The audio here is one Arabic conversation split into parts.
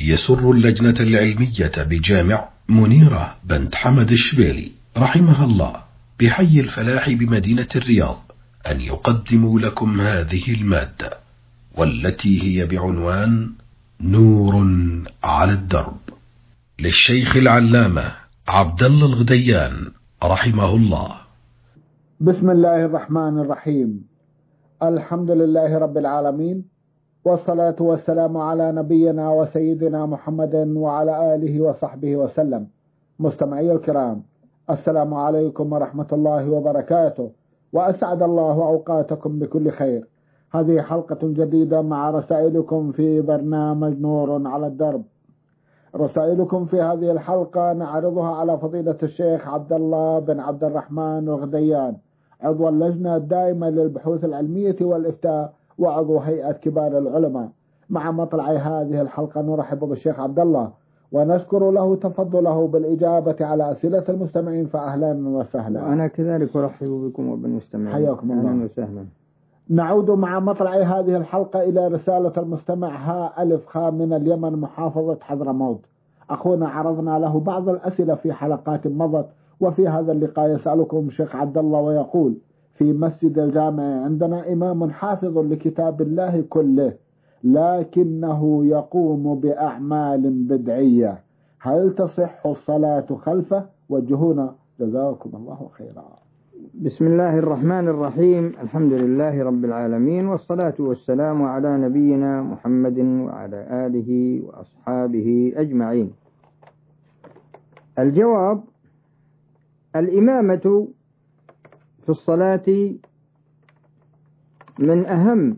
يسر اللجنة العلمية بجامع منيرة بنت حمد الشبيلي رحمها الله بحي الفلاح بمدينة الرياض أن يقدموا لكم هذه المادة، والتي هي بعنوان نور على الدرب، للشيخ العلامة عبد الله الغديان رحمه الله. بسم الله الرحمن الرحيم. الحمد لله رب العالمين، والصلاة والسلام على نبينا وسيدنا محمد وعلى آله وصحبه وسلم. مستمعي الكرام، السلام عليكم ورحمة الله وبركاته، وأسعد الله أوقاتكم بكل خير. هذه حلقة جديدة مع رسائلكم في برنامج نور على الدرب. رسائلكم في هذه الحلقة نعرضها على فضيلة الشيخ عبد الله بن عبد الرحمن الغديان، عضو اللجنة الدائمة للبحوث العلمية والإفتاء وعضو هيئة كبار العلماء. مع مطلع هذه الحلقة نرحب بالشيخ عبد الله ونشكر له تفضله بالإجابة على أسئلة المستمعين، فأهلا وسهلا. أنا كذلك أرحب بكم وبالمستمعين، حياكم الله. أهلا وسهلا. نعود مع مطلع هذه الحلقة إلى رسالة المستمع ها ألف خا من اليمن محافظة حضرموت. أخونا عرضنا له بعض الأسئلة في حلقات مضت، وفي هذا اللقاء يسألكم شيخ عبد الله ويقول: في مسجد الجامع عندنا إمام حافظ لكتاب الله كله، لكنه يقوم بأعمال بدعية، هل تصح الصلاة خلفه؟ وجهونا جزاكم الله خيرا. بسم الله الرحمن الرحيم، الحمد لله رب العالمين، والصلاة والسلام على نبينا محمد وعلى آله وأصحابه أجمعين. الجواب: الإمامة في الصلاة من أهم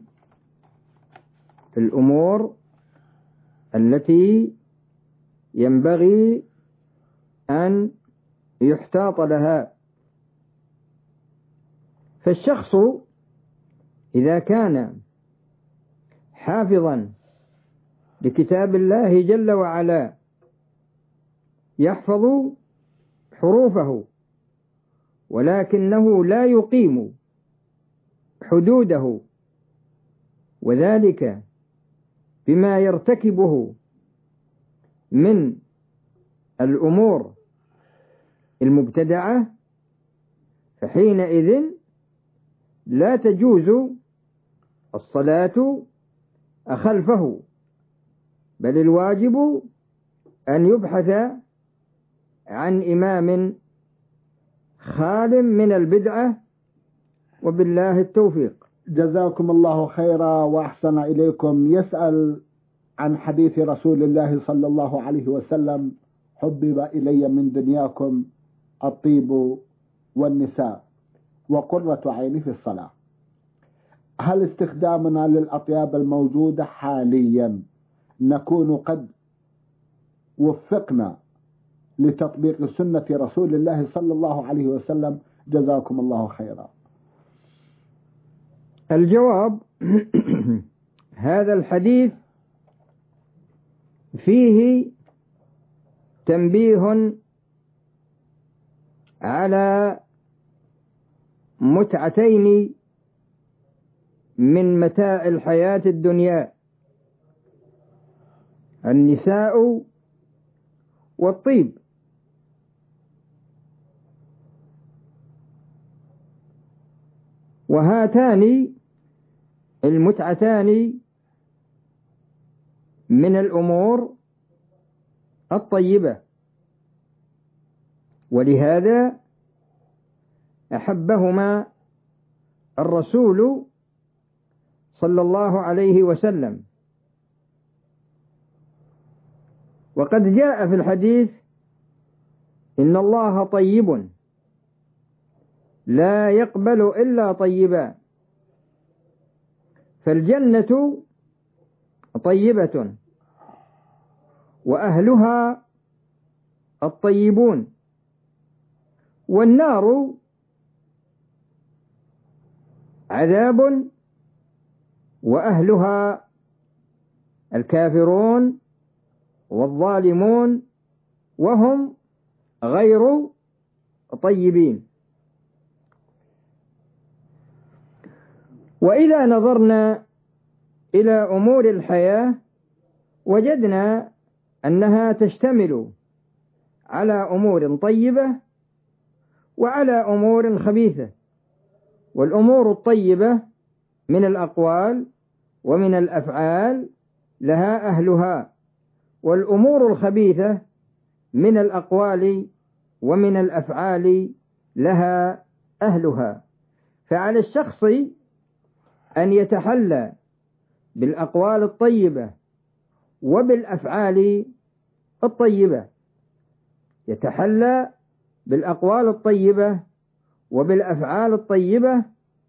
الأمور التي ينبغي أن يحتاط لها. فالشخص إذا كان حافظا لكتاب الله جل وعلا يحفظ حروفه، ولكنه لا يقيم حدوده، وذلك بما يرتكبه من الأمور المبتدعة، فحينئذ لا تجوز الصلاة خلفه، بل الواجب أن يبحث عن إمام خال من البدعة، وبالله التوفيق. جزاكم الله خيرا وأحسن إليكم. يسأل عن حديث رسول الله صلى الله عليه وسلم: حبب إلي من دنياكم الطيب والنساء وقرة عيني في الصلاة. هل استخدامنا للأطياب الموجودة حاليا نكون قد وفقنا لتطبيق سنة رسول الله صلى الله عليه وسلم؟ جزاكم الله خيرا. الجواب: هذا الحديث فيه تنبيه على متعتين من متاع الحياة الدنيا: النساء والطيب. وهاتان المتعتان من الأمور الطيبة، ولهذا أحبهما الرسول صلى الله عليه وسلم. وقد جاء في الحديث: إن الله طيب لا يقبل إلا طيبا. فالجنة طيبة وأهلها الطيبون، والنار عذاب وأهلها الكافرون والظالمون وهم غير طيبين. وإذا نظرنا إلى أمور الحياة وجدنا أنها تشتمل على أمور طيبة وعلى أمور خبيثة. والأمور الطيبة من الأقوال ومن الأفعال لها أهلها، والأمور الخبيثة من الأقوال ومن الأفعال لها أهلها. فعلى الشخص أن يتحلى بالأقوال الطيبة وبالأفعال الطيبة، يتحلى بالأقوال الطيبة وبالأفعال الطيبة،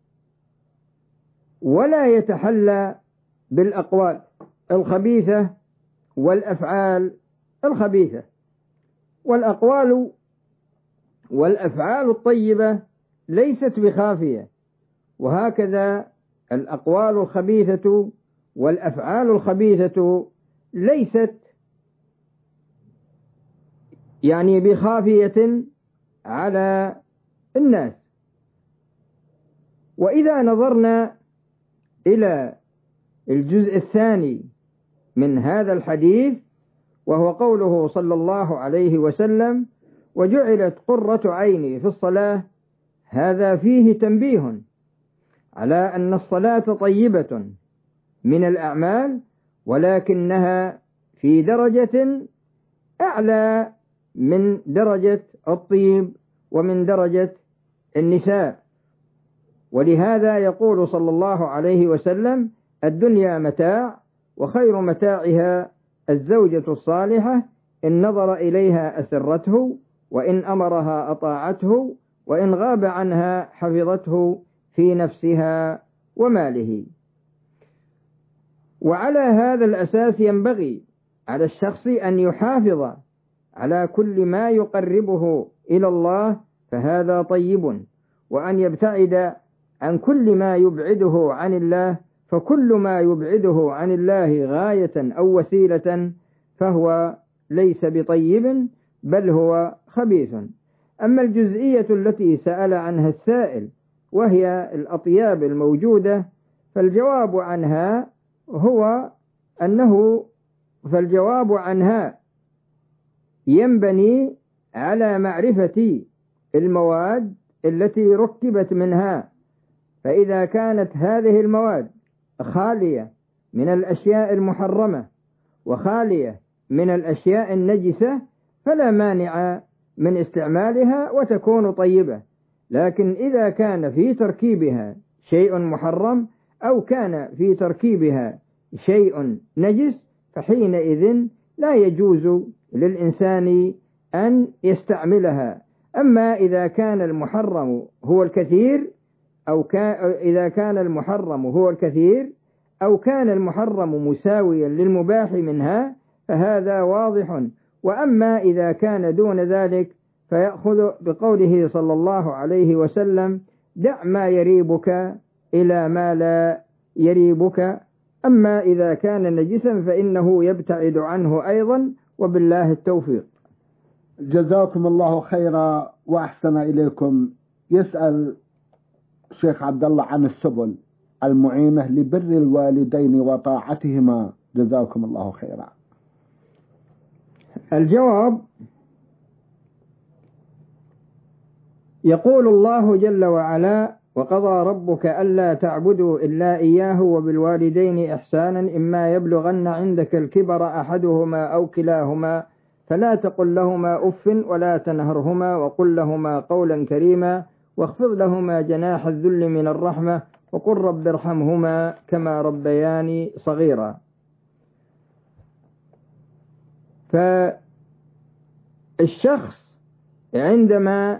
ولا يتحلى بالأقوال الخبيثة والأفعال الخبيثة. والأقوال والأفعال الطيبة ليست بخافية، وهكذا الأقوال الخبيثة والأفعال الخبيثة ليست بخافية على الناس. وإذا نظرنا إلى الجزء الثاني من هذا الحديث، وهو قوله صلى الله عليه وسلم: وجعلت قرة عيني في الصلاة، هذا فيه تنبيه على أن الصلاة طيبة من الأعمال، ولكنها في درجة أعلى من درجة الطيب ومن درجة النساء. ولهذا يقول صلى الله عليه وسلم: الدنيا متاع، وخير متاعها الزوجة الصالحة، إن نظر إليها أسرته، وإن أمرها أطاعته، وإن غاب عنها حفظته في نفسها وماله. وعلى هذا الأساس ينبغي على الشخص أن يحافظ على كل ما يقربه إلى الله، فهذا طيب، وأن يبتعد عن كل ما يبعده عن الله، فكل ما يبعده عن الله غاية أو وسيلة فهو ليس بطيب، بل هو خبيث. أما الجزئية التي سأل عنها السائل، وهي الأطياب الموجودة، فالجواب عنها ينبني على معرفة المواد التي ركبت منها. فإذا كانت هذه المواد خالية من الأشياء المحرمة وخالية من الأشياء النجسة فلا مانع من استعمالها وتكون طيبة. لكن إذا كان في تركيبها شيء محرم أو كان في تركيبها شيء نجس فحينئذ لا يجوز للإنسان أن يستعملها. أما إذا كان المحرم هو الكثير إذا كان المحرم هو الكثير أو كان المحرم مساويا للمباح منها فهذا واضح. وأما إذا كان دون ذلك فيأخذ بقوله صلى الله عليه وسلم: دع ما يريبك إلى ما لا يريبك. أما إذا كان نجسا فإنه يبتعد عنه أيضا، وبالله التوفيق. جزاكم الله خيرا وأحسن إليكم. يسأل شيخ عبد الله عن السبل المعينة لبر الوالدين وطاعتهما، جزاكم الله خيرا. الجواب: يقول الله جل وعلا: وقضى ربك ألا تعبدوا إلا إياه وبالوالدين إحسانا إما يبلغن عندك الكبر أحدهما أو كلاهما فلا تقل لهما أف ولا تنهرهما وقل لهما قولا كريما واخفض لهما جناح الذل من الرحمة وقل رب ارحمهما كما ربياني صغيرا. فالشخص عندما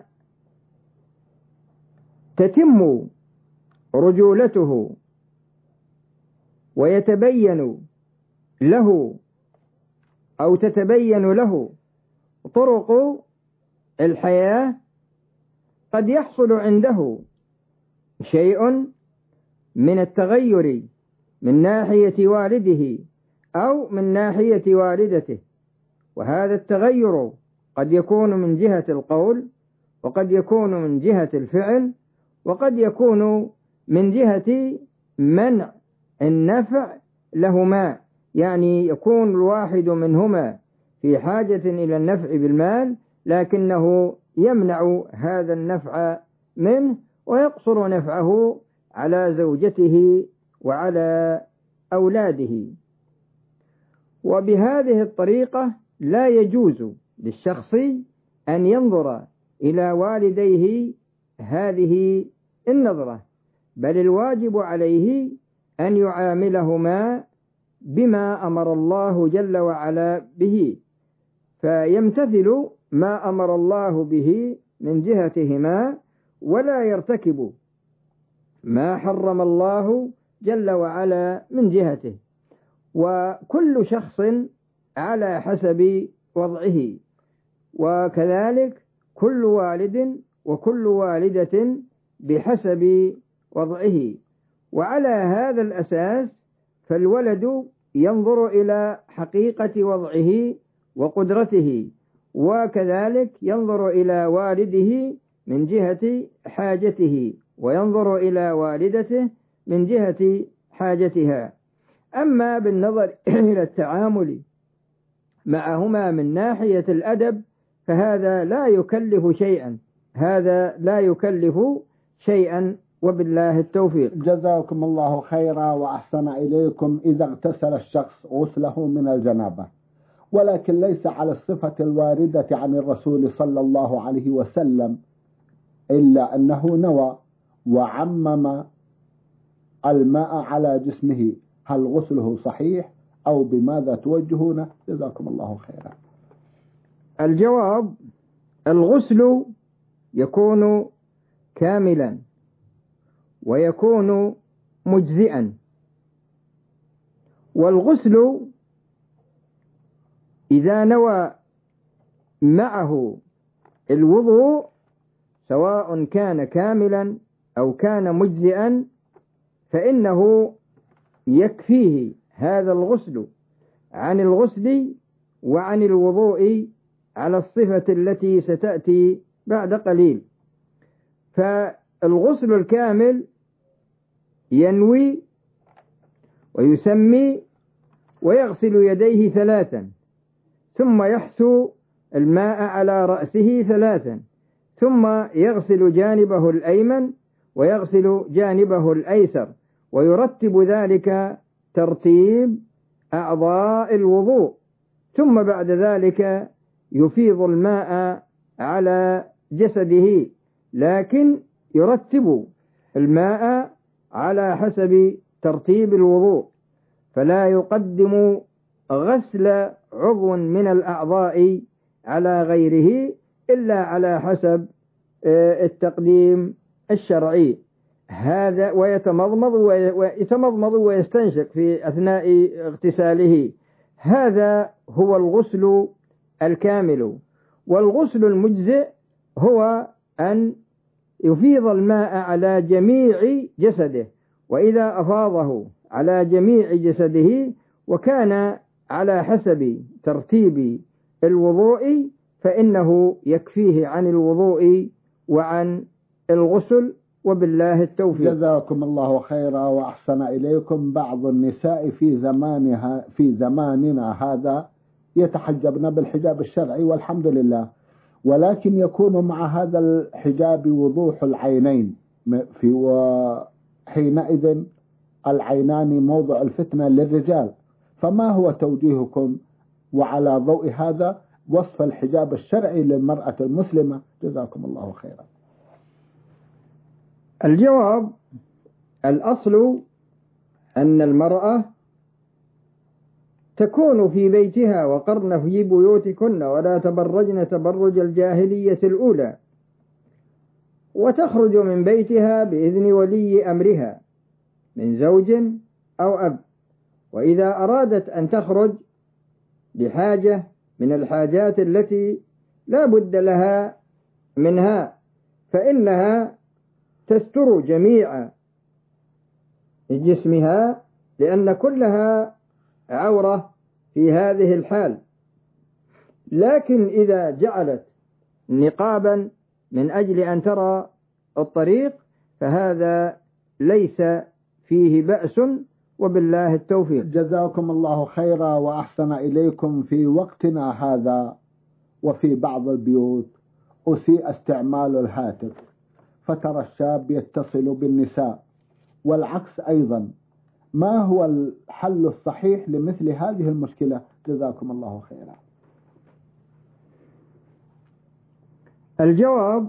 تتم رجولته ويتبين له أو تتبين له طرق الحياة قد يحصل عنده شيء من التغير من ناحية والده أو من ناحية والدته، وهذا التغير قد يكون من جهة القول وقد يكون من جهة الفعل وقد يكون من جهة منع النفع لهما، يعني يكون الواحد منهما في حاجة إلى النفع بالمال، لكنه يمنع هذا النفع منه ويقصر نفعه على زوجته وعلى أولاده. وبهذه الطريقة لا يجوز للشخص أن ينظر إلى والديه هذه النظرة، بل الواجب عليه أن يعاملهما بما أمر الله جل وعلا به، فيمتثل ما أمر الله به من جهتهما، ولا يرتكب ما حرم الله جل وعلا من جهته. وكل شخص على حسب وضعه، وكذلك كل والد وكل والدة بحسب وضعه. وعلى هذا الأساس فالولد ينظر إلى حقيقة وضعه وقدرته، وكذلك ينظر إلى والده من جهة حاجته، وينظر إلى والدته من جهة حاجتها. أما بالنظر إلى التعامل معهما من ناحية الأدب فهذا لا يكلف شيئا، هذا لا يكلف شيئا، وبالله التوفيق. جزاكم الله خيرا وأحسن إليكم. إذا اغتسل الشخص غسله من الجنابة، ولكن ليس على الصفة الواردة عن الرسول صلى الله عليه وسلم، إلا أنه نوى وعمم الماء على جسمه، هل غسله صحيح أو بماذا توجهون؟ جزاكم الله خيرا. الجواب: الغسل يكون كاملا ويكون مجزئا. والغسل إذا نوى معه الوضوء سواء كان كاملا أو كان مجزئا فإنه يكفيه هذا الغسل عن الغسل وعن الوضوء على الصفة التي ستأتي بعد قليل. فالغسل الكامل ينوي ويسمي ويغسل يديه 3، ثم يحثو الماء على رأسه 3، ثم يغسل جانبه الأيمن ويغسل جانبه الأيسر، ويرتب ذلك ترتيب أعضاء الوضوء، ثم بعد ذلك يفيض الماء على جسده، لكن يرتب الماء على حسب ترتيب الوضوء، فلا يقدم غسل عضو من الأعضاء على غيره إلا على حسب التقديم الشرعي. هذا ويتمضمض ويستنشق في أثناء اغتساله. هذا هو الغسل الكامل. والغسل المجزئ هو أن يفيض الماء على جميع جسده، وإذا أفاضه على جميع جسده وكان على حسب ترتيب الوضوء فإنه يكفيه عن الوضوء وعن الغسل، وبالله التوفيق. جزاكم الله خيرا وأحسن إليكم. بعض النساء في زماننا هذا يتحجبن بالحجاب الشرعي والحمد لله، ولكن يكون مع هذا الحجاب وضوح العينين، وحينئذ العينان موضع الفتنة للرجال، فما هو توجيهكم وعلى ضوء هذا وصف الحجاب الشرعي للمرأة المسلمة؟ جزاكم الله خيرا. الجواب: الأصل أن المرأة تكون في بيتها وقرن في بيوتكن ولا تبرجن تبرج الجاهلية الأولى، وتخرج من بيتها بإذن ولي أمرها من زوج أو أب، وإذا أرادت أن تخرج لحاجة من الحاجات التي لا بد لها منها فإنها تستر جميع جسمها، لأن كلها عورة في هذه الحال. لكن إذا جعلت نقابا من أجل أن ترى الطريق فهذا ليس فيه بأس، وبالله التوفيق. جزاكم الله خيرا وأحسن إليكم. في وقتنا هذا وفي بعض البيوت أسيء استعمال الهاتف، فترى الشاب يتصل بالنساء والعكس أيضا. ما هو الحل الصحيح لمثل هذه المشكلة؟ جزاكم الله خيرا. الجواب: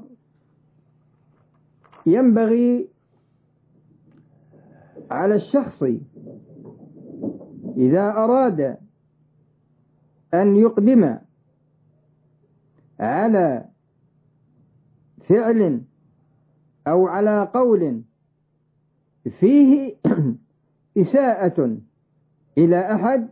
ينبغي على الشخص إذا أراد أن يقدم على فعل أو على قول فيه إساءة إلى أحد،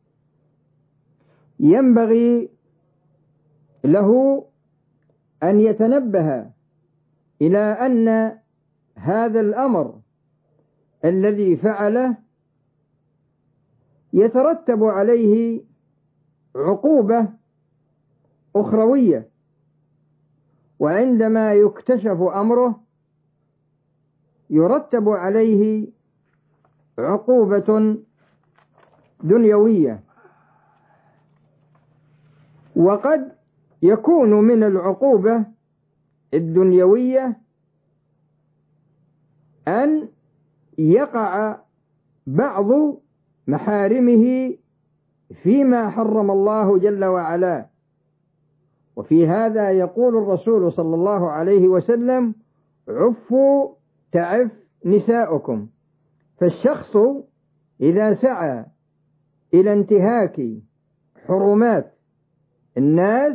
ينبغي له أن يتنبه إلى أن هذا الأمر الذي فعله يترتب عليه عقوبة أخروية، وعندما يكتشف أمره يرتب عليه عقوبة دنيوية. وقد يكون من العقوبة الدنيوية أن يقع بعض محارمه فيما حرم الله جل وعلا. وفي هذا يقول الرسول صلى الله عليه وسلم: عفوا تعف نساؤكم. فالشخص إذا سعى إلى انتهاك حرمات الناس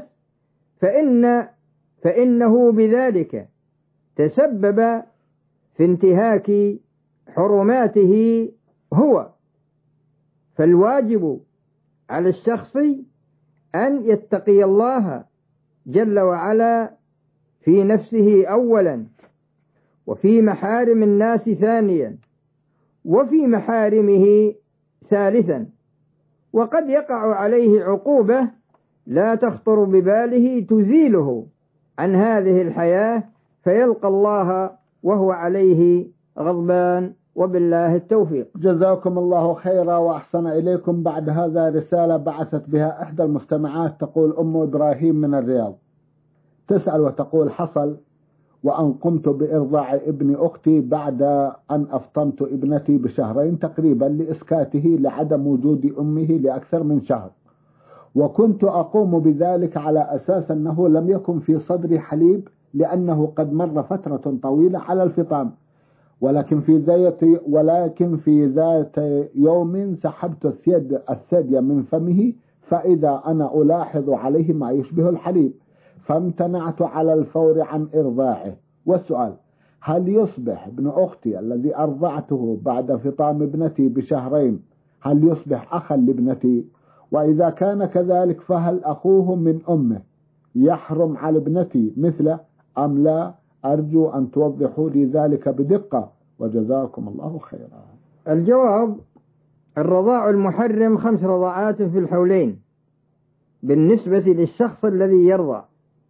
فإنه بذلك تسبب في انتهاك حرماته هو. فالواجب على الشخص أن يتقي الله جل وعلا في نفسه أولا، وفي محارم الناس ثانيا، وفي محارمه ثالثا. وقد يقع عليه عقوبة لا تخطر بباله تزيله عن هذه الحياة، فيلقى الله وهو عليه غضبان، وبالله التوفيق. جزاكم الله خيرا وأحسن إليكم. بعد هذا رسالة بعثت بها إحدى المستمعات، تقول أم إبراهيم من الرياض، تسأل وتقول: حصل وأن قمت بإرضاع ابن أختي بعد أن أفطمت ابنتي بشهرين تقريبا لإسكاته لعدم وجود أمه لأكثر من شهر، وكنت أقوم بذلك على أساس أنه لم يكن في صدري حليب لأنه قد مر فترة طويلة على الفطام، ولكن في ذات يوم سحبت الثدي من فمه فإذا أنا ألاحظ عليه ما يشبه الحليب، فامتنعت على الفور عن إرضاعه. والسؤال: هل يصبح ابن أختي الذي أرضعته بعد فطام ابنتي بشهرين هل يصبح أخا لابنتي؟ وإذا كان كذلك فهل أخوه من أمه يحرم على ابنتي مثله أم لا؟ أرجو أن توضحوا لي ذلك بدقة وجزاكم الله خيرا. الجواب: الرضاع المحرم 5 رضاعات في الحولين بالنسبة للشخص الذي يرضع.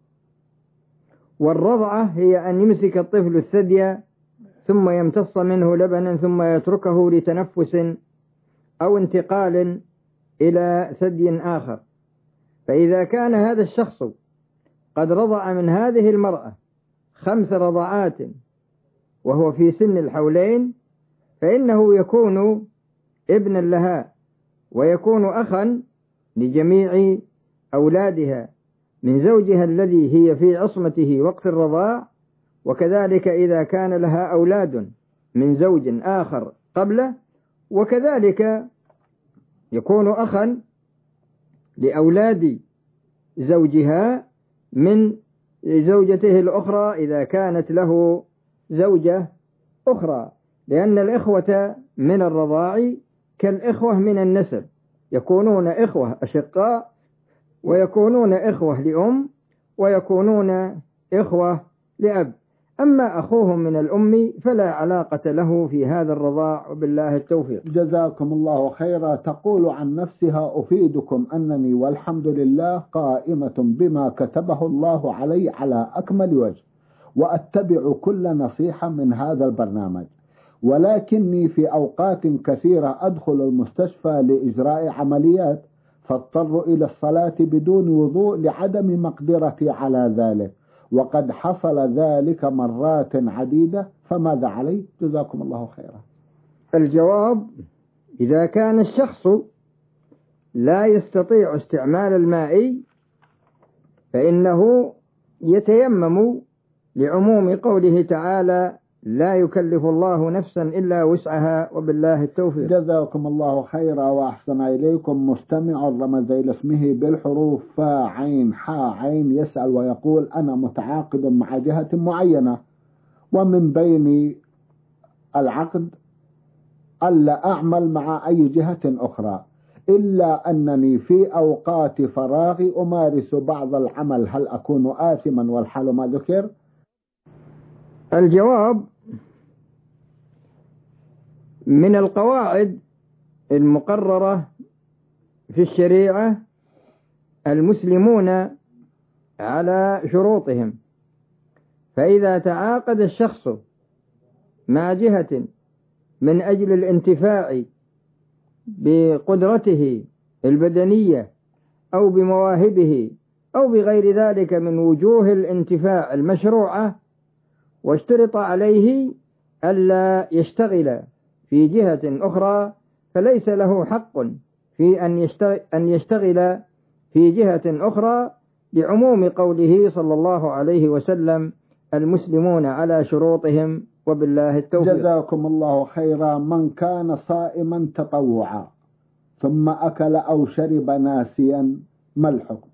والرضعة هي أن يمسك الطفل الثدي ثم يمتص منه لبنا ثم يتركه لتنفس أو انتقال إلى ثدي آخر. فإذا كان هذا الشخص قد رضع من هذه المرأة 5 رضعات وهو في سن الحولين، فإنه يكون ابنا لها ويكون أخا لجميع أولادها من زوجها الذي هي في عصمته وقت الرضاع، وكذلك إذا كان لها أولاد من زوج آخر قبله، وكذلك يكون أخا لأولاد زوجها من زوجته الأخرى إذا كانت له زوجة أخرى، لأن الإخوة من الرضاع كالإخوة من النسب، يكونون إخوة أشقاء ويكونون إخوة لأم ويكونون إخوة لأب. أما أخوهم من الأم فلا علاقة له في هذا الرضاع، وبالله التوفيق. جزاكم الله خيرا. تقول عن نفسها: أفيدكم أنني والحمد لله قائمة بما كتبه الله علي على أكمل وجه، وأتبع كل نصيحة من هذا البرنامج، ولكني في أوقات كثيرة أدخل المستشفى لإجراء عمليات فاضطر إلى الصلاة بدون وضوء لعدم مقدرتي على ذلك، وقد حصل ذلك مرات عديدة، فماذا علي؟ جزاكم الله خيرا. الجواب: إذا كان الشخص لا يستطيع استعمال الماء فإنه يتيمم لعموم قوله تعالى: لا يكلف الله نفسا إلا وسعها وبالله التوفيق. جزاكم الله خيرا وأحسن إليكم. مستمع رمز إلى اسمه بالحروف فا عين حا عين يسأل ويقول: أنا متعاقد مع جهة معينة، ومن بين العقد ألا أعمل مع أي جهة أخرى، إلا أنني في أوقات فراغي أمارس بعض العمل، هل أكون آثما والحال ما ذكر؟ الجواب: من القواعد المقررة في الشريعة المسلمون على شروطهم، فإذا تعاقد الشخص مع جهة من أجل الانتفاع بقدرته البدنية أو بمواهبه أو بغير ذلك من وجوه الانتفاع المشروعة، واشترط عليه ألا يشتغل في جهة أخرى، فليس له حق في أن يشتغل في جهة أخرى، لعموم قوله صلى الله عليه وسلم: المسلمون على شروطهم وبالله التوفيق. جزاكم الله خيرا. من كان صائما تطوعا ثم أكل أو شرب ناسيا، ما الحكم؟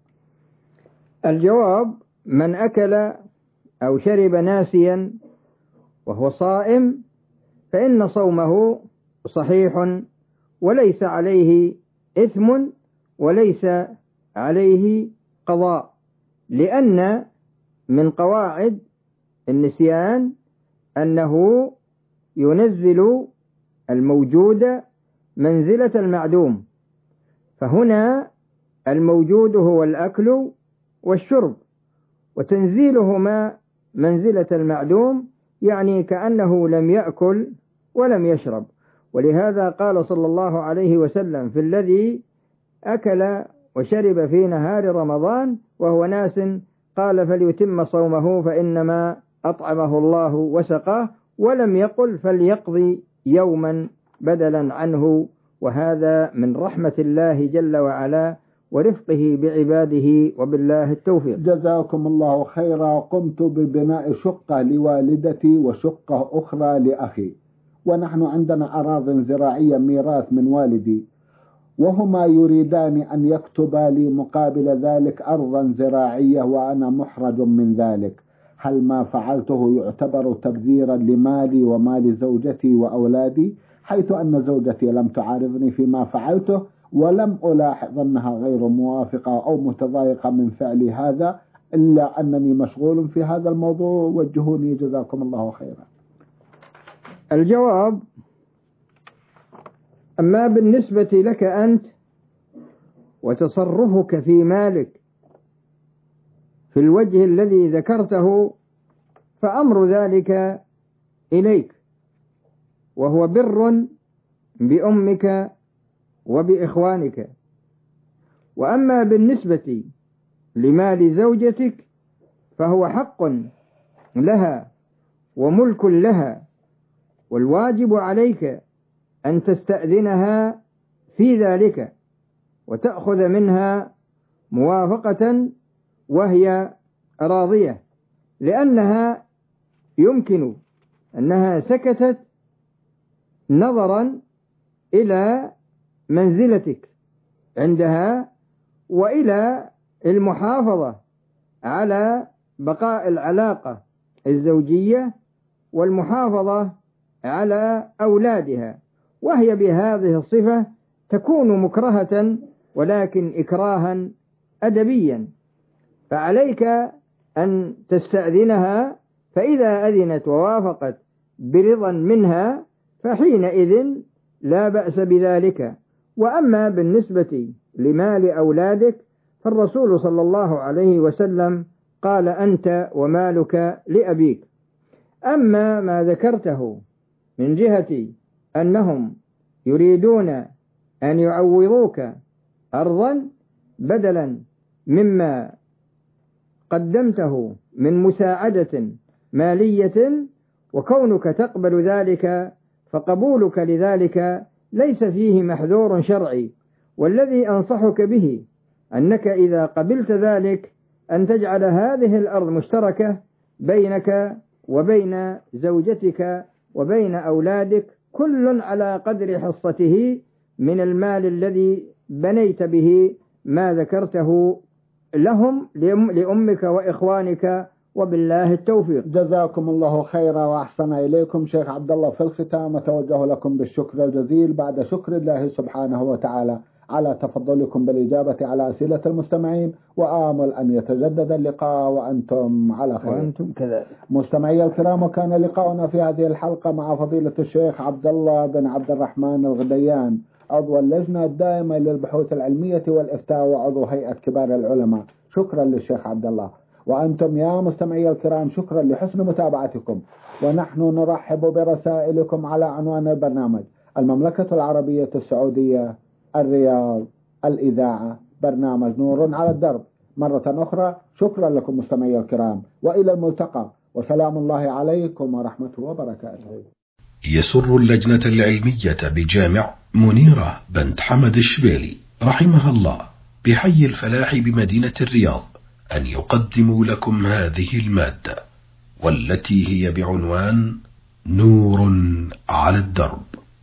الجواب: من أكل أو شرب ناسيا وهو صائم فإن صومه صحيح وليس عليه إثم وليس عليه قضاء، لأن من قواعد النسيان أنه ينزل الموجود منزلة المعدوم، فهنا الموجود هو الأكل والشرب، وتنزيلهما منزلة المعدوم يعني كأنه لم يأكل ولم يشرب. ولهذا قال صلى الله عليه وسلم في الذي أكل وشرب في نهار رمضان وهو ناس، قال: فليتم صومه فإنما أطعمه الله وسقاه، ولم يقل فليقضي يوما بدلا عنه. وهذا من رحمة الله جل وعلا ورفقه بعباده وبالله التوفيق. جزاكم الله خيرا. قمت ببناء شقة لوالدتي وشقة أخرى لأخي، ونحن عندنا أراضٍ زراعية ميراث من والدي، وهما يريدان أن يكتبا لي مقابل ذلك أرضا زراعية وأنا محرج من ذلك، هل ما فعلته يعتبر تبذيرا لمالي ومال زوجتي وأولادي، حيث أن زوجتي لم تعارضني فيما فعلته ولم ألاحظ أنها غير موافقة أو متضايقة من فعلي هذا، إلا أنني مشغول في هذا الموضوع، وجهوني جزاكم الله خيرا. الجواب: أما بالنسبة لك أنت وتصرفك في مالك في الوجه الذي ذكرته فأمر ذلك إليك، وهو بر بأمك وبإخوانك. وأما بالنسبة لمال زوجتك فهو حق لها وملك لها، والواجب عليك أن تستأذنها في ذلك وتأخذ منها موافقة وهي راضية، لأنها يمكن أنها سكتت نظرا إلى منزلتك عندها وإلى المحافظة على بقاء العلاقة الزوجية والمحافظة على أولادها، وهي بهذه الصفة تكون مكرهة ولكن إكراها أدبيا، فعليك أن تستأذنها، فإذا أذنت ووافقت برضا منها فحينئذ لا بأس بذلك. وأما بالنسبة لمال أولادك فالرسول صلى الله عليه وسلم قال: أنت ومالك لأبيك. أما ما ذكرته من جهة أنهم يريدون أن يعوضوك أرضا بدلا مما قدمته من مساعدة مالية، وكونك تقبل ذلك فقبولك لذلك ليس فيه محذور شرعي. والذي أنصحك به أنك إذا قبلت ذلك أن تجعل هذه الأرض مشتركة بينك وبين زوجتك وبين أولادك، كل على قدر حصته من المال الذي بنيت به ما ذكرته لهم لأمك وإخوانك، وبالله التوفيق. جزاكم الله خيرا وأحسن إليكم شيخ عبد الله. في الختام أتوجه لكم بالشكر الجزيل بعد شكر الله سبحانه وتعالى على تفضلكم بالإجابة على أسئلة المستمعين، وآمل أن يتجدد اللقاء وأنتم على خير. وأنتم كذلك. مستمعي الكرام، وكان لقاؤنا في هذه الحلقة مع فضيلة الشيخ عبد الله بن عبد الرحمن الغديان، عضو اللجنة الدائمة للبحوث العلمية والإفتاء وعضو هيئة كبار العلماء. شكرا للشيخ عبد الله. وأنتم يا مستمعي الكرام شكرا لحسن متابعتكم، ونحن نرحب برسائلكم على عنوان البرنامج: المملكة العربية السعودية، الرياض، الإذاعة، برنامج نور على الدرب. مرة أخرى شكرا لكم مستمعي الكرام، وإلى الملتقى، وسلام الله عليكم ورحمته وبركاته. يسر اللجنة العلمية بجامع منيرة بنت حمد الشبيلي رحمها الله بحي الفلاح بمدينة الرياض أن يقدموا لكم هذه المادة، والتي هي بعنوان نور على الدرب،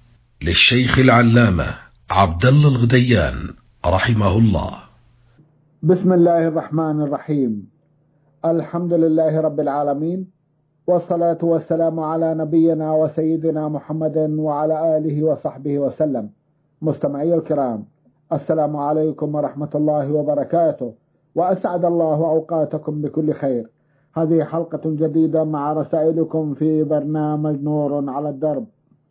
للشيخ العلامة عبد الله الغديان رحمه الله. بسم الله الرحمن الرحيم. الحمد لله رب العالمين، والصلاة والسلام على نبينا وسيدنا محمد وعلى آله وصحبه وسلم. مستمعي الكرام، السلام عليكم ورحمة الله وبركاته، وأسعد الله أوقاتكم بكل خير. هذه حلقة جديدة مع رسائلكم في برنامج نور على الدرب.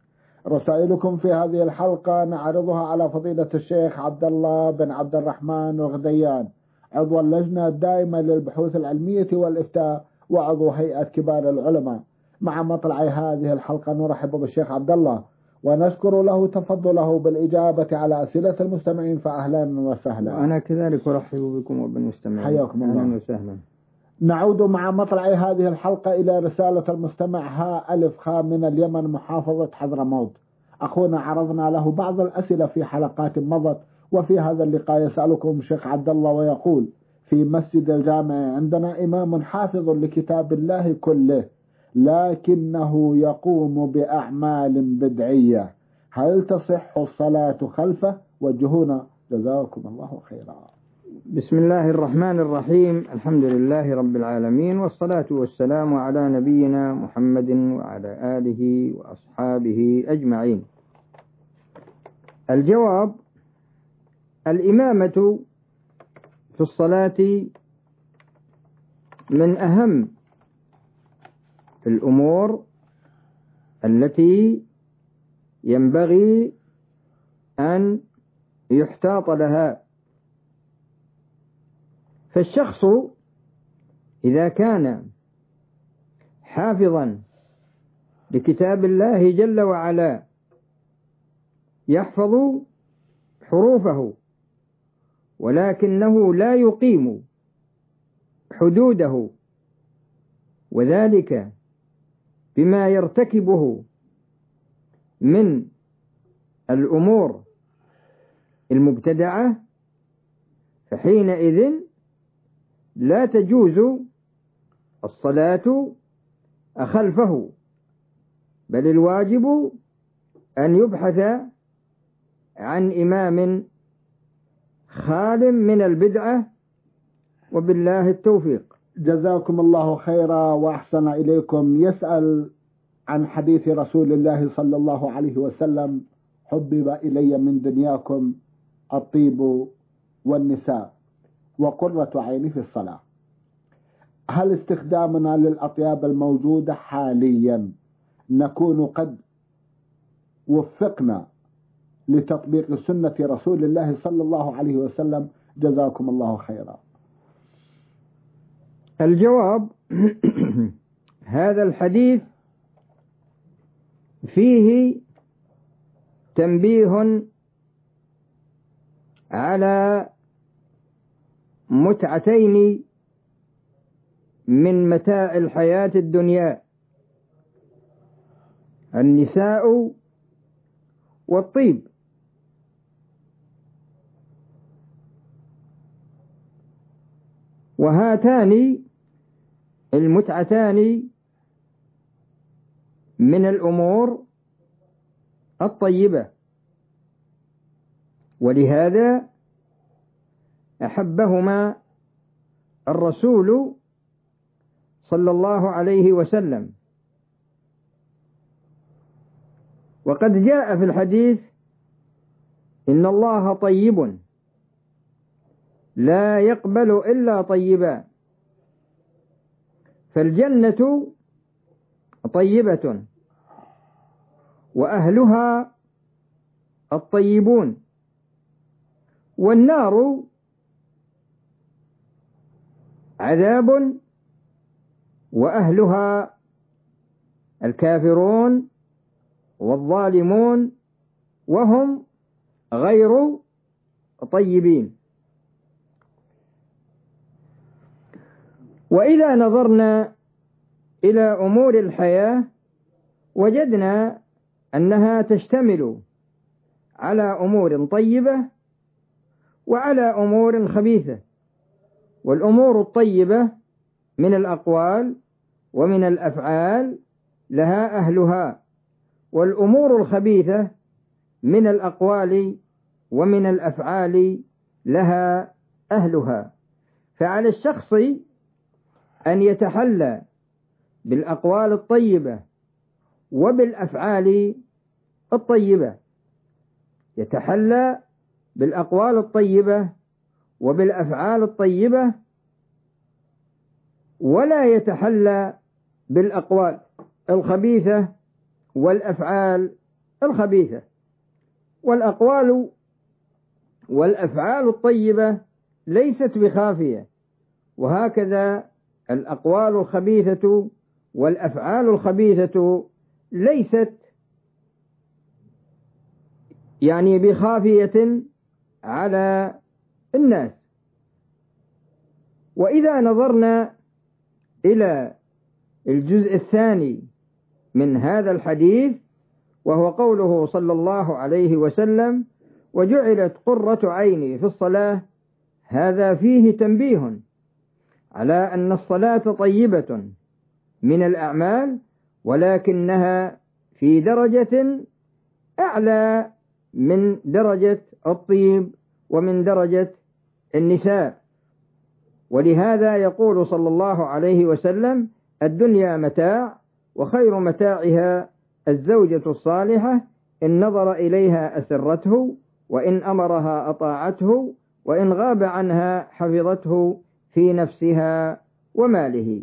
رسائلكم في هذه الحلقة نعرضها على فضيلة الشيخ عبد الله بن عبد الرحمن الغديان، عضو اللجنة الدائمة للبحوث العلمية والإفتاء وعضو هيئة كبار العلماء. مع مطلع هذه الحلقة نرحب بالشيخ عبد الله ونشكر له تفضله بالإجابة على أسئلة المستمعين، فأهلا وسهلا. أنا كذلك أرحب بكم وبالمستمعين. حياكم الله. أهلا وسهلا. نعود مع مطلع هذه الحلقة إلى رسالة المستمع ها ألف خا من اليمن محافظة حضرموت. أخونا عرضنا له بعض الأسئلة في حلقات مضت، وفي هذا اللقاء يسألكم الشيخ عبد الله ويقول: في مسجد الجامع عندنا إمام حافظ لكتاب الله كله، لكنه يقوم بأعمال بدعية، هل تصح الصلاة خلفه؟ وجهونا جزاكم الله خيرا. بسم الله الرحمن الرحيم. الحمد لله رب العالمين، والصلاة والسلام على نبينا محمد وعلى آله وأصحابه أجمعين. الجواب: الإمامة في الصلاة من أهم الأمور التي ينبغي أن يحتاط لها. فالشخص إذا كان حافظا لكتاب الله جل وعلا يحفظ حروفه، ولكنه لا يقيم حدوده، وذلك بما يرتكبه من الأمور المبتدعة، فحينئذ لا تجوز الصلاة خلفه، بل الواجب أن يبحث عن إمام خال من البدعة، وبالله التوفيق. جزاكم الله خيرا وأحسن إليكم. يسأل عن حديث رسول الله صلى الله عليه وسلم: حبب إلي من دنياكم الطيب والنساء وقرة عيني في الصلاة. هل استخدامنا للأطياب الموجودة حاليا نكون قد وفقنا لتطبيق سنة رسول الله صلى الله عليه وسلم؟ جزاكم الله خيرا. الجواب: هذا الحديث فيه تنبيه على متعتين من متاع الحياة الدنيا: النساء والطيب. وهاتان المتعتان من الأمور الطيبة، ولهذا أحبهما الرسول صلى الله عليه وسلم. وقد جاء في الحديث: إن الله طيب لا يقبل إلا طيبا. فالجنة طيبة وأهلها الطيبون، والنار عذاب وأهلها الكافرون والظالمون وهم غير طيبين. وإذا نظرنا إلى أمور الحياة وجدنا أنها تشتمل على أمور طيبة وعلى أمور خبيثة. والأمور الطيبة من الأقوال ومن الأفعال لها أهلها، والأمور الخبيثة من الأقوال ومن الأفعال لها أهلها. فعلى الشخص أن يتحلى بالأقوال الطيبة وبالأفعال الطيبة، يتحلى بالأقوال الطيبة وبالأفعال الطيبة، ولا يتحلى بالأقوال الخبيثة والأفعال الخبيثة. والأقوال والأفعال الطيبة ليست بخافية، وهكذا الأقوال الخبيثة والأفعال الخبيثة ليست بخافية على الناس. وإذا نظرنا إلى الجزء الثاني من هذا الحديث، وهو قوله صلى الله عليه وسلم: وجعلت قرة عيني في الصلاة، هذا فيه تنبيه على أن الصلاة طيبة من الأعمال، ولكنها في درجة أعلى من درجة الطيب ومن درجة النساء. ولهذا يقول صلى الله عليه وسلم: الدنيا متاع، وخير متاعها الزوجة الصالحة، إن نظر إليها أسرته، وإن أمرها أطاعته، وإن غاب عنها حفظته في نفسها وماله.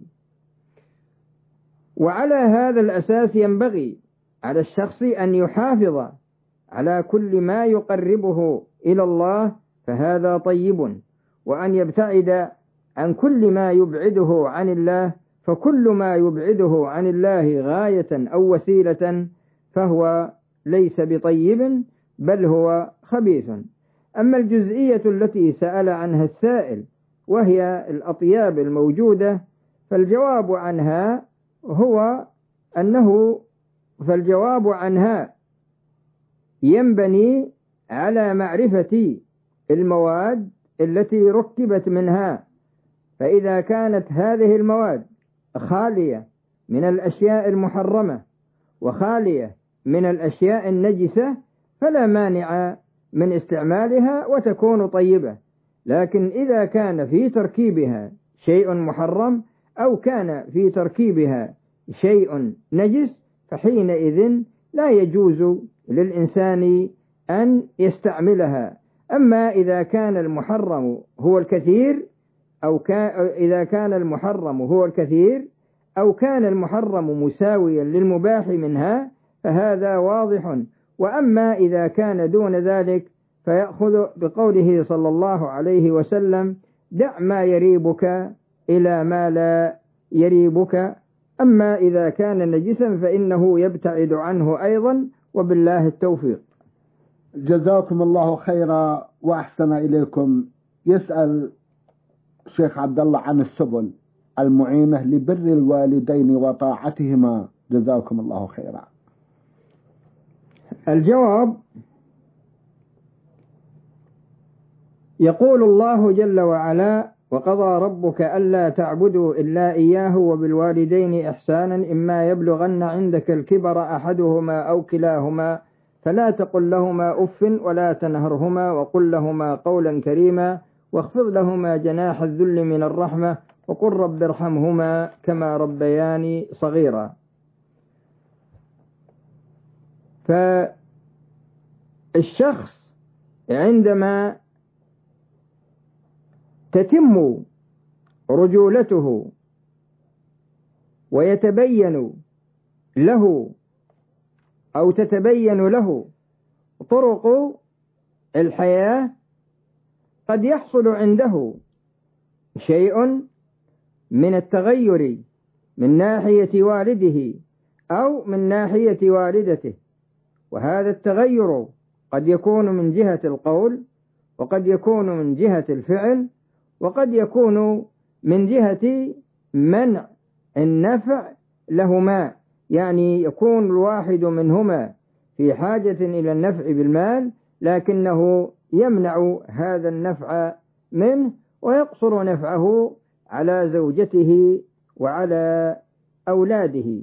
وعلى هذا الأساس ينبغي على الشخص أن يحافظ على كل ما يقربه إلى الله، فهذا طيب، وأن يبتعد عن كل ما يبعده عن الله، فكل ما يبعده عن الله غاية أو وسيلة فهو ليس بطيب، بل هو خبيث. أما الجزئية التي سأل عنها السائل، وهي الأطياب الموجودة، فالجواب عنها ينبني على معرفة المواد التي ركبت منها. فإذا كانت هذه المواد خالية من الأشياء المحرمة وخالية من الأشياء النجسة فلا مانع من استعمالها وتكون طيبة. لكن إذا كان في تركيبها شيء محرم أو كان في تركيبها شيء نجس فحينئذ لا يجوز للإنسان أن يستعملها. أما إذا كان المحرم هو الكثير إذا كان المحرم هو الكثير أو كان المحرم مساويا للمباح منها فهذا واضح. وأما إذا كان دون ذلك فيأخذ بقوله صلى الله عليه وسلم: دع ما يريبك إلى ما لا يريبك، أما إذا كان نجسا فإنه يبتعد عنه أيضا، وبالله التوفيق. جزاكم الله خيرا وأحسن إليكم. يسأل شيخ عبد الله عن السبل المعينة لبر الوالدين وطاعتهما، جزاكم الله خيرا. الجواب: يقول الله جل وعلا: وقضى ربك ألا تعبدوا إلا إياه وبالوالدين إحسانا إما يبلغن عندك الكبر أحدهما أو كلاهما فلا تقل لهما أف ولا تنهرهما وقل لهما قولا كريما واخفض لهما جناح الذل من الرحمة وقل رب ارحمهما كما ربياني صغيرا. فالشخص عندما تتم رجولته ويتبين له أو تتبين له طرق الحياة، قد يحصل عنده شيء من التغير من ناحية والده أو من ناحية والدته، وهذا التغير قد يكون من جهة القول، وقد يكون من جهة الفعل، وقد يكون من جهة منع النفع لهما، يعني يكون الواحد منهما في حاجة إلى النفع بالمال لكنه يمنع هذا النفع منه ويقصر نفعه على زوجته وعلى أولاده.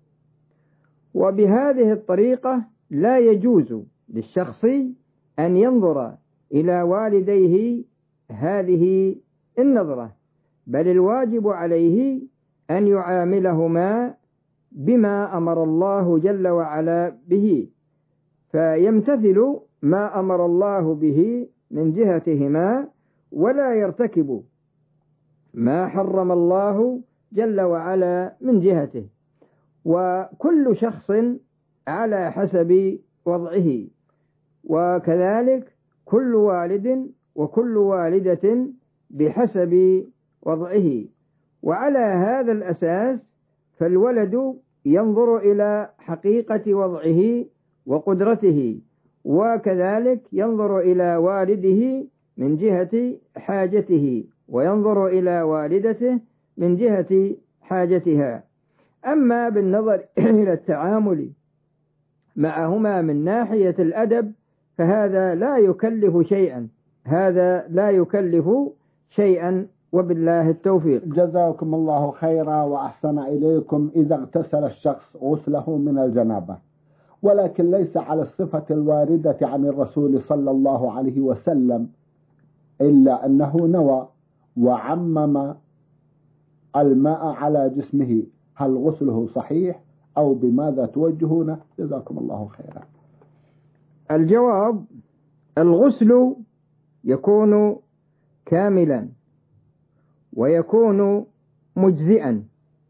وبهذه الطريقة لا يجوز للشخص أن ينظر إلى والديه هذه النظرة، بل الواجب عليه أن يعاملهما بما أمر الله جل وعلا به، فيمتثل ما أمر الله به من جهتهما ولا يرتكب ما حرم الله جل وعلا من جهته. وكل شخص على حسب وضعه، وكذلك كل والد وكل والدة بحسب وضعه. وعلى هذا الأساس فالولد ينظر إلى حقيقة وضعه وقدرته، وكذلك ينظر إلى والده من جهة حاجته، وينظر إلى والدته من جهة حاجتها. أما بالنظر إلى التعامل معهما من ناحية الأدب فهذا لا يكلف شيئا، هذا لا يكلف شيئا، وبالله التوفيق. جزاكم الله خيرا وأحسن إليكم. إذا اغتسل الشخص غسله من الجنابة ولكن ليس على الصفة الواردة عن الرسول صلى الله عليه وسلم، إلا أنه نوى وعمم الماء على جسمه، هل غسله صحيح أو بماذا توجهون؟ جزاكم الله خيرا. الجواب: الغسل يكون كاملا ويكون مجزئا.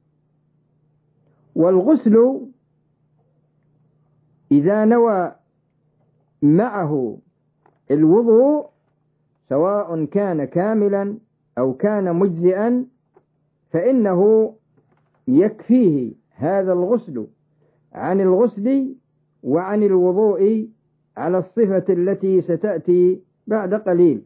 والغسل إذا نوى معه الوضوء سواء كان كاملا أو كان مجزئا فإنه يكفيه هذا الغسل عن الغسل وعن الوضوء على الصفة التي ستأتي بعد قليل.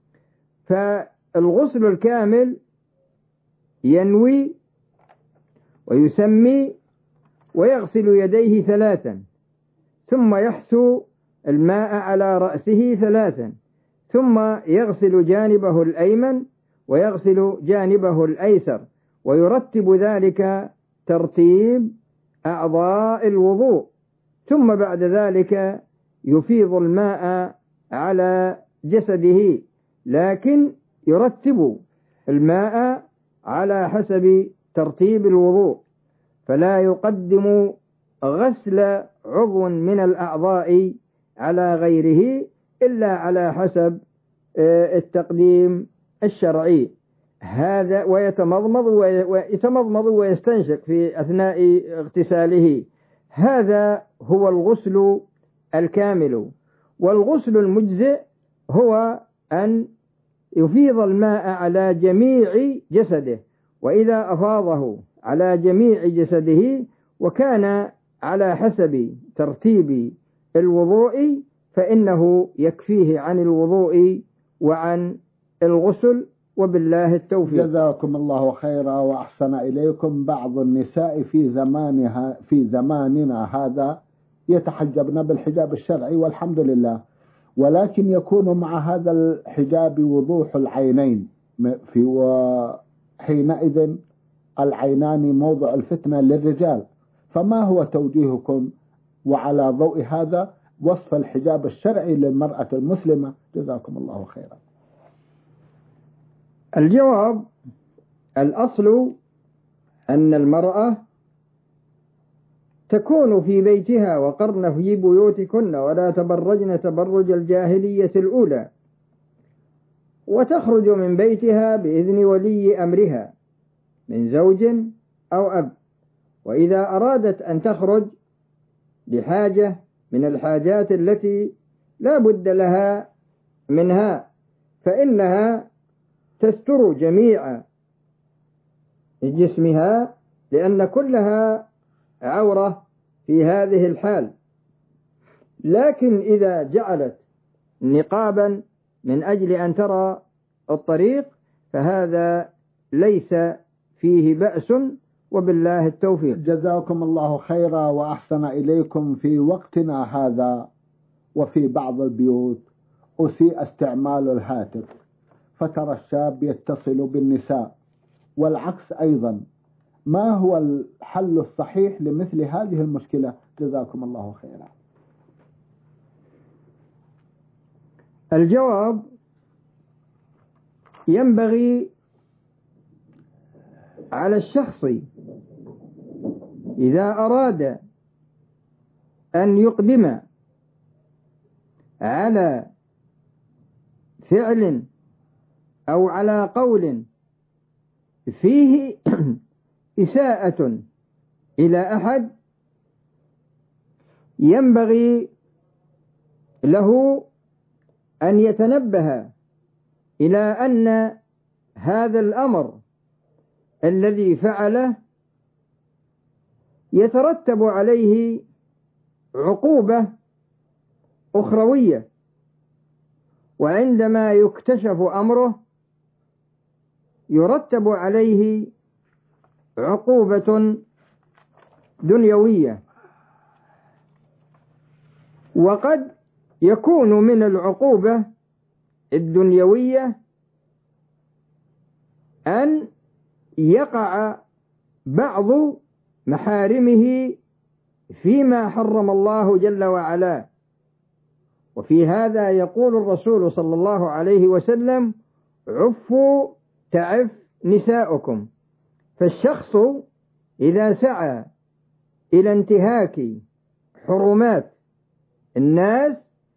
فالغسل الكامل ينوي ويسمي ويغسل يديه 3، ثم يحثو الماء على رأسه 3، ثم يغسل جانبه الأيمن ويغسل جانبه الأيسر، ويرتب ذلك ترتيب أعضاء الوضوء، ثم بعد ذلك يفيض الماء على جسده، لكن يرتب الماء على حسب ترتيب الوضوء، فلا يقدم غسل عضو من الأعضاء على غيره إلا على حسب التقديم الشرعي. هذا ويتمضمض ويستنشق في أثناء اغتساله. هذا هو الغسل الكامل. والغسل المجزئ هو أن يفيض الماء على جميع جسده، وإذا أفاضه على جميع جسده، وكان على حسب ترتيب الوضوء فإنه يكفيه عن الوضوء وعن الغسل، وبالله التوفيق. جزاكم الله خيرا وأحسن إليكم. بعض النساء في زماننا هذا يتحجبن بالحجاب الشرعي والحمد لله، ولكن يكون مع هذا الحجاب وضوح العينين، وحينئذ العينان موضع الفتنة للرجال، فما هو توجيهكم وعلى ضوء هذا وصف الحجاب الشرعي للمرأة المسلمة؟ جزاكم الله خيرا. الجواب: الأصل أن المرأة تكون في بيتها وقرن في بيوتكن ولا تبرجن تبرج الجاهلية الأولى، وتخرج من بيتها بإذن ولي أمرها من زوج أو أب، وإذا أرادت أن تخرج لحاجة من الحاجات التي لا بد لها منها فإنها تستر جميع جسمها، لأن كلها عورة في هذه الحال. لكن إذا جعلت نقابا من أجل أن ترى الطريق فهذا ليس فيه بأس، وبالله التوفيق. جزاكم الله خيرا وأحسن إليكم. في وقتنا هذا وفي بعض البيوت أسيء استعمال الهاتف، فترى الشاب يتصل بالنساء والعكس أيضا. ما هو الحل الصحيح لمثل هذه المشكلة؟ جزاكم الله خيرا. الجواب: ينبغي على الشخص إذا أراد أن يقدم على فعل أو على قول فيه إساءة إلى أحد، ينبغي له أن يتنبه إلى أن هذا الأمر الذي فعله يترتب عليه عقوبة أخروية، وعندما يكتشف أمره يرتب عليه عقوبة دنيوية. وقد يكون من العقوبة الدنيوية أن يقع بعض محارمه فيما حرم الله جل وعلا، وفي هذا يقول الرسول صلى الله عليه وسلم: عفوا تعف نساؤكم. فالشخص إذا سعى إلى انتهاك حرمات الناس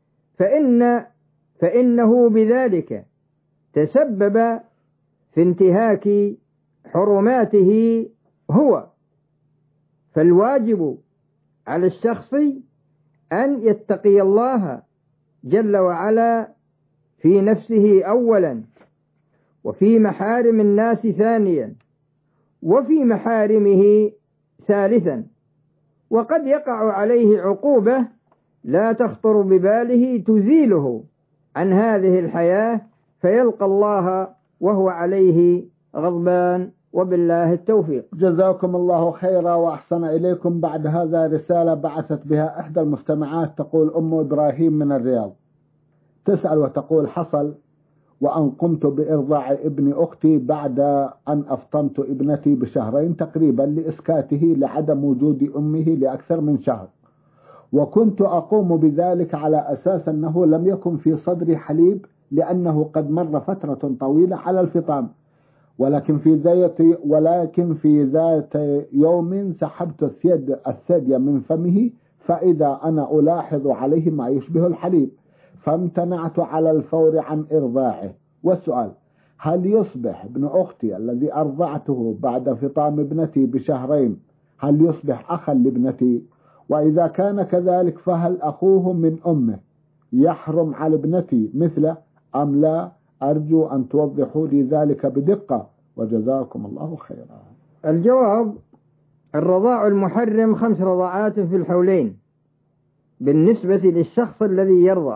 فإنه بذلك تسبب في انتهاك حرماته هو. فالواجب على الشخص أن يتقي الله جل وعلا في نفسه أولا، وفي محارم الناس ثانيا، وفي محارمه ثالثا. وقد يقع عليه عقوبة لا تخطر بباله تزيله عن هذه الحياة فيلقى الله وهو عليه غضبان، وبالله التوفيق. جزاكم الله خيرا وأحسن إليكم. بعد هذا رسالة بعثت بها إحدى المستمعات، تقول أم إبراهيم من الرياض، تسأل وتقول: حصل وأن قمت بإرضاع ابن أختي بعد أن أفطمت ابنتي بشهرين تقريبا لإسكاته لعدم وجود أمه لأكثر من شهر، وكنت أقوم بذلك على أساس أنه لم يكن في صدري حليب لأنه قد مر فترة طويلة على الفطام، ولكن في ذات يوم سحبت الثدي من فمه فإذا أنا ألاحظ عليه ما يشبه الحليب، فامتنعت على الفور عن إرضاعه. والسؤال: هل يصبح ابن أختي الذي أرضعته بعد فطام ابنتي بشهرين هل يصبح أخا لابنتي؟ وإذا كان كذلك فهل أخوه من أمه يحرم على ابنتي مثله أم لا؟ أرجو أن توضحوا لي ذلك بدقة، وجزاكم الله خيرا. الجواب: الرضاع المحرم 5 رضاعات في الحولين بالنسبة للشخص الذي يرضع.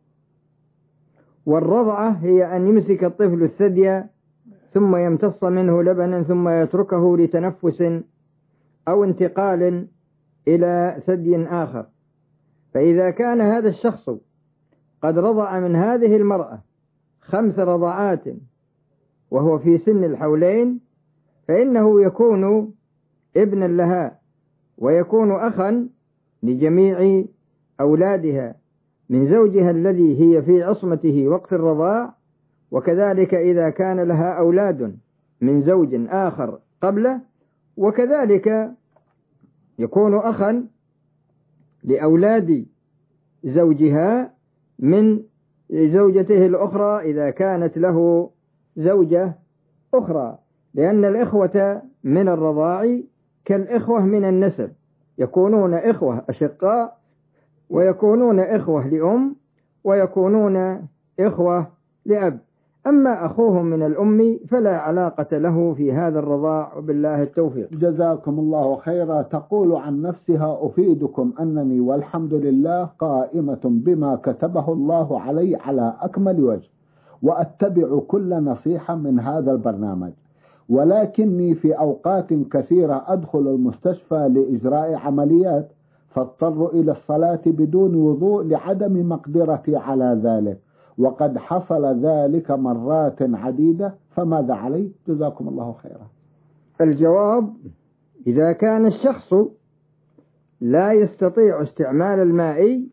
والرضعة هي أن يمسك الطفل الثدي ثم يمتص منه لبنا ثم يتركه لتنفس أو انتقال إلى ثدي آخر. فإذا كان هذا الشخص قد رضع من هذه المرأة 5 رضاعات وهو في سن الحولين، فإنه يكون ابنا لها ويكون أخا لجميع أولادها من زوجها الذي هي في عصمته وقت الرضاع، وكذلك إذا كان لها أولاد من زوج آخر قبله، وكذلك يكون أخا لأولاد زوجها من زوجته الأخرى إذا كانت له زوجة أخرى، لأن الإخوة من الرضاع كالإخوة من النسب، يكونون إخوة أشقاء ويكونون إخوة لأم ويكونون إخوة لأب. أما أخوهم من الأم فلا علاقة له في هذا الرضاع، وبالله التوفيق. جزاكم الله خيرا. تقول عن نفسها: أفيدكم أنني والحمد لله قائمة بما كتبه الله علي على أكمل وجه، وأتبع كل نصيحة من هذا البرنامج، ولكني في أوقات كثيرة أدخل المستشفى لإجراء عمليات فاضطر إلى الصلاة بدون وضوء لعدم مقدرتي على ذلك، وقد حصل ذلك مرات عديدة، فماذا علي؟ جزاكم الله خيرا. الجواب: إذا كان الشخص لا يستطيع استعمال الماء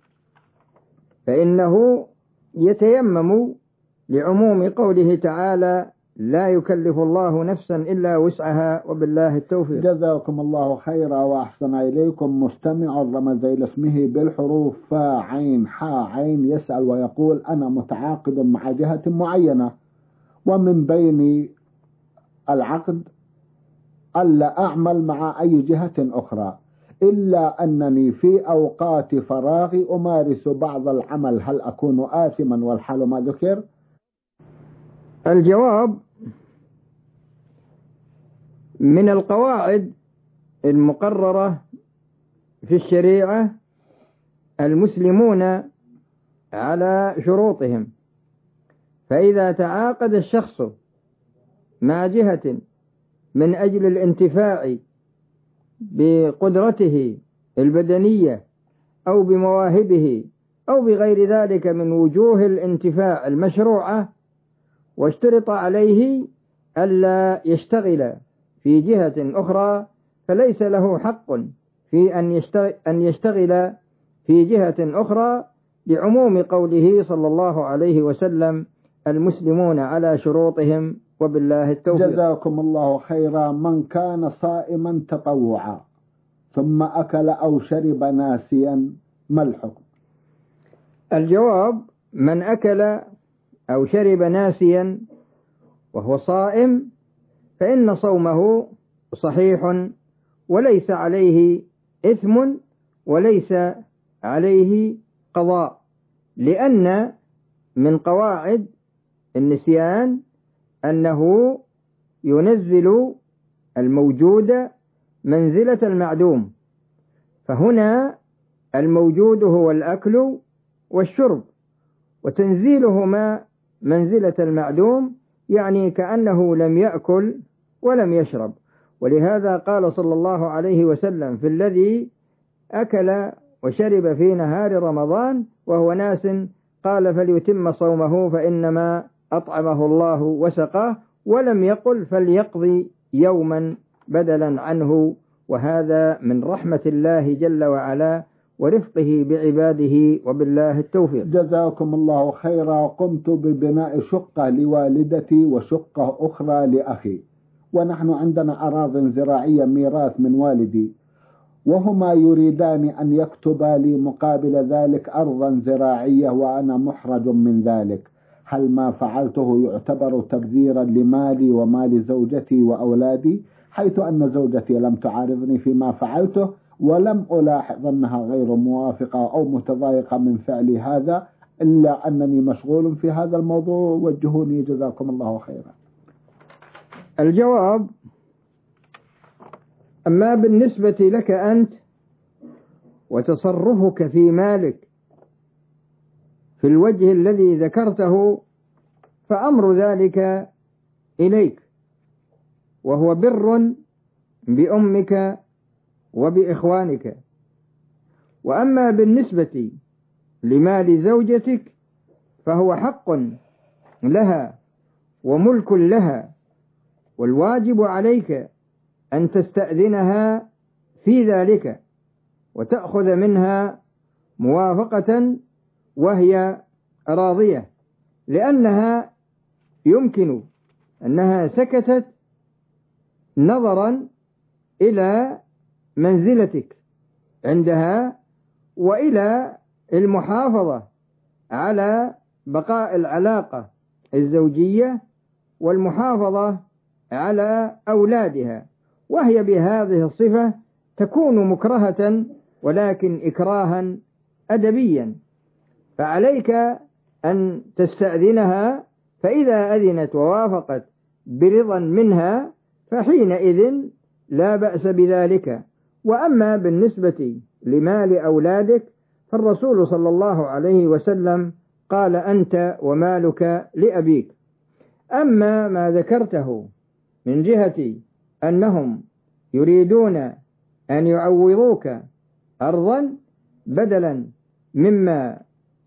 فإنه يتيمم لعموم قوله تعالى: لا يكلف الله نفسا إلا وسعها، وبالله التوفيق. جزاكم الله خيرا وأحسن إليكم. مستمع رمز إلى اسمه بالحروف فا عين حا عين يسأل ويقول: أنا متعاقد مع جهة معينة، ومن بين العقد ألا أعمل مع أي جهة أخرى، إلا أنني في أوقات فراغي أمارس بعض العمل، هل أكون آثما والحال ما ذكر؟ الجواب: من القواعد المقررة في الشريعة المسلمون على شروطهم، فإذا تعاقد الشخص مع جهة من أجل الانتفاع بقدرته البدنية أو بمواهبه أو بغير ذلك من وجوه الانتفاع المشروعة، واشترط عليه ألا يشتغل في جهة أخرى، فليس له حق في أن يشتغل في جهة أخرى، لعموم قوله صلى الله عليه وسلم: المسلمون على شروطهم، وبالله التوفيق. جزاكم الله خيرا. من كان صائما تطوعا ثم أكل أو شرب ناسيا، ما الحكم؟ الجواب: من أكل أو شرب ناسيا وهو صائم فإن صومه صحيح وليس عليه إثم وليس عليه قضاء، لأن من قواعد النسيان أنه ينزل الموجود منزلة المعدوم، فهنا الموجود هو الأكل والشرب، وتنزيلهما منزلة المعدوم يعني كأنه لم يأكل ولم يشرب. ولهذا قال صلى الله عليه وسلم في الذي أكل وشرب في نهار رمضان وهو ناس، قال: فليتم صومه فإنما أطعمه الله وسقاه، ولم يقل فليقضي يوما بدلا عنه. وهذا من رحمة الله جل وعلا ورفقه بعباده، وبالله التوفيق. جزاكم الله خيرا. قمت ببناء شقة لوالدتي وشقة أخرى لأخي، ونحن عندنا أراضٍ زراعية ميراث من والدي، وهما يريدان أن يكتبا لي مقابل ذلك أرضا زراعية وأنا محرج من ذلك، هل ما فعلته يعتبر تبذيرا لمالي ومال زوجتي وأولادي، حيث أن زوجتي لم تعارضني فيما فعلته ولم ألاحظ أنها غير موافقة أو متضايقة من فعلي هذا، إلا أنني مشغول في هذا الموضوع، وجهوني جزاكم الله خيرا. الجواب: أما بالنسبة لك أنت وتصرفك في مالك في الوجه الذي ذكرته فأمر ذلك إليك، وهو بر بأمك وبإخوانك. وأما بالنسبة لمال زوجتك فهو حق لها وملك لها، والواجب عليك أن تستأذنها في ذلك وتأخذ منها موافقة وهي راضية، لأنها يمكن أنها سكتت نظرا إلى منزلتك عندها وإلى المحافظة على بقاء العلاقة الزوجية والمحافظة على أولادها، وهي بهذه الصفة تكون مكرهة ولكن إكراها أدبيا، فعليك أن تستأذنها، فإذا أذنت ووافقت برضا منها فحينئذ لا بأس بذلك. وأما بالنسبة لمال أولادك فالرسول صلى الله عليه وسلم قال أنت ومالك لأبيك. أما ما ذكرته من جهة أنهم يريدون أن يعوضوك أرضا بدلا مما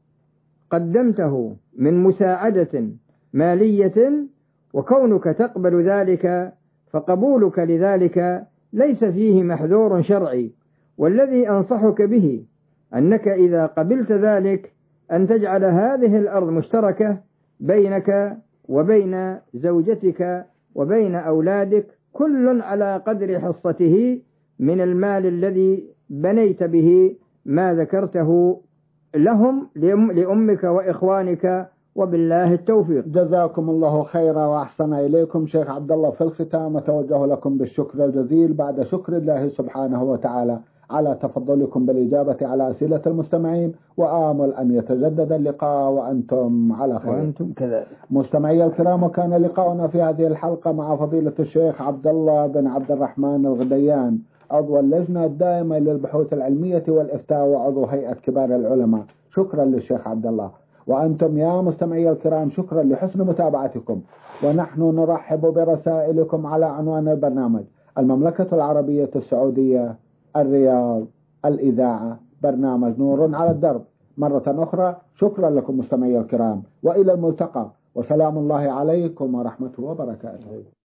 قدمته من مساعدة مالية، وكونك تقبل ذلك فقبولك لذلك ليس فيه محذور شرعي، والذي أنصحك به أنك إذا قبلت ذلك أن تجعل هذه الأرض مشتركة بينك وبين زوجتك وبين أولادك، كل على قدر حصته من المال الذي بنيت به ما ذكرته لهم لأمك وإخوانك، وبالله التوفيق. جزاكم الله خيرا وأحسن إليكم شيخ عبد الله. في الختام أتوجه لكم بالشكر الجزيل بعد شكر الله سبحانه وتعالى على تفضلكم بالإجابة على أسئلة المستمعين، وآمل أن يتجدد اللقاء وأنتم على خير. وأنتم كذلك. مستمعي الكرام، وكان لقاؤنا في هذه الحلقة مع فضيلة الشيخ عبد الله بن عبد الرحمن الغديان، عضو اللجنة الدائمة للبحوث العلمية والإفتاء وعضو هيئة كبار العلماء. شكرا للشيخ عبد الله. وأنتم يا مستمعي الكرام شكرا لحسن متابعتكم، ونحن نرحب برسائلكم على عنوان البرنامج: المملكة العربية السعودية، الرياض، الإذاعة، برنامج نور على الدرب. مرة أخرى شكرا لكم مستمعي الكرام، وإلى الملتقى، وسلام الله عليكم ورحمته وبركاته.